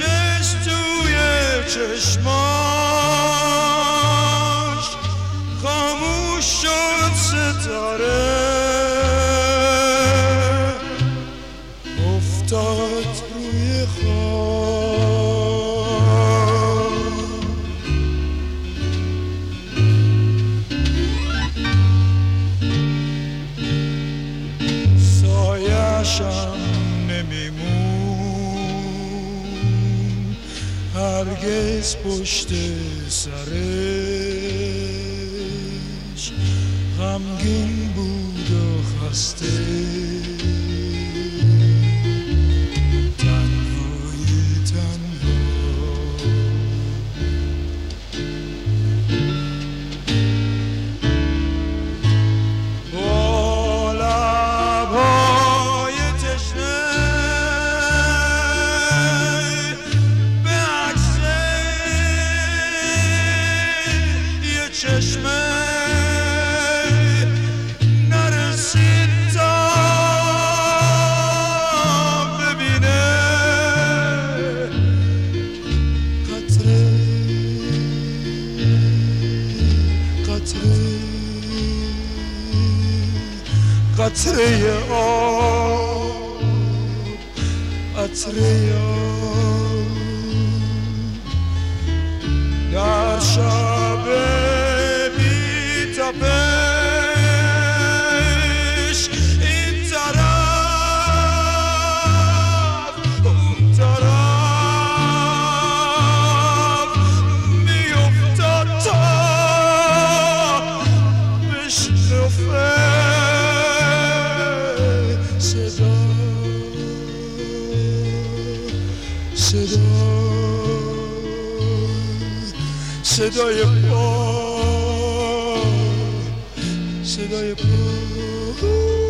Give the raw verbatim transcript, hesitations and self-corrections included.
عشقش توی چشماش خاموش شد ستاره افتاد روی خواب سایه‌شم نمیمون هرگز پشت سرش غمگین بود و خسته چشمه نرسید تا ببینه قطره قطره قطره آب قطره آب در شب تپش این طرف اون طرف میافتاد تا بشنفه صدا صدا صدای پا صدای پا